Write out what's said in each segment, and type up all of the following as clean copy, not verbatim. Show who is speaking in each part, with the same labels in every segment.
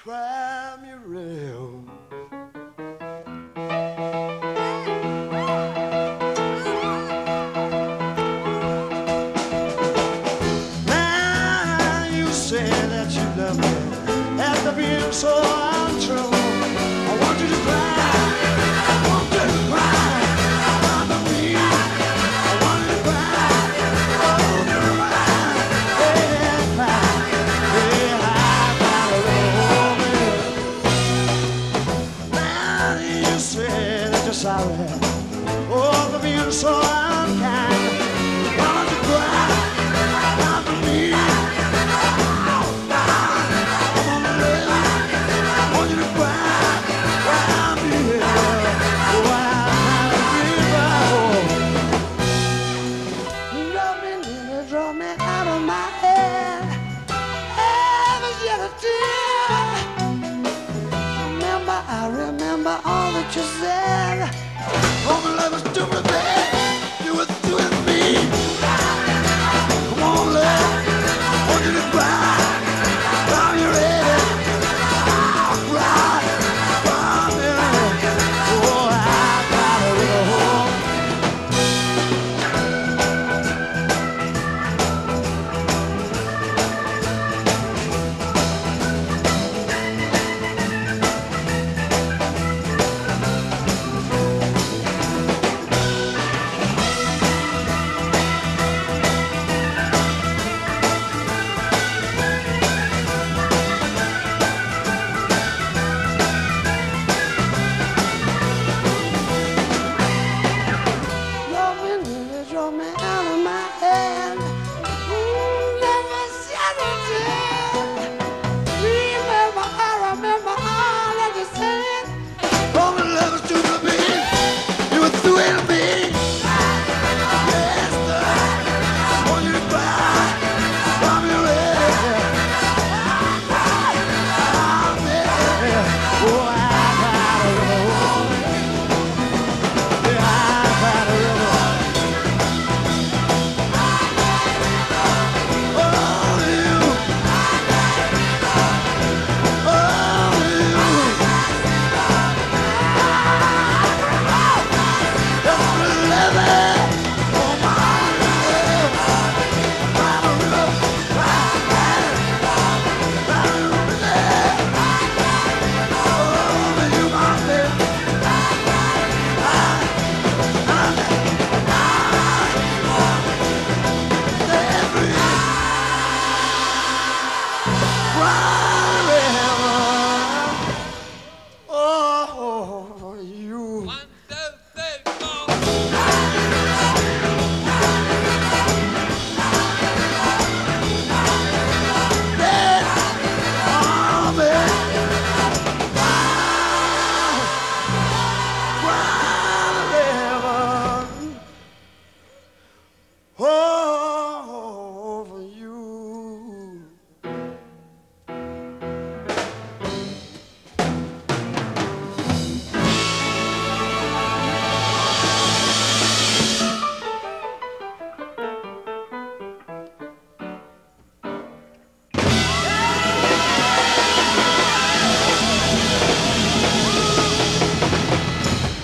Speaker 1: Crime you real. Now you say that you love me after being so untrue. I want you to cry. I want you to cry. Under me. I want you to cry. I want you to cry. Yeah, cry. Yeah, sorry, oh, for being so unkind. Why don't you cry out for me? Oh, I'm on the love. I want you to cry out for me. Oh, I'm love me, nearly drove me out of my head. Ever shed a tear. Remember, I remember all that you said. Oh, my love is stupid, babe. You were doing me. Come on, love. I want you to cry. Now you're ready. Cry. Cry, baby. Oh, I got a little home. Drove me out of my head. Never shed a tear. Remember, I remember all that you said. Oh, my love is too good, baby. You were through it, baby. Yes, sir. I want you to cry. I'm ready. I'm ready. Oh, I got a little. Yeah, I got a little.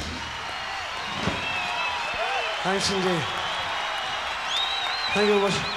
Speaker 1: Thanks indeed. Thank you very much.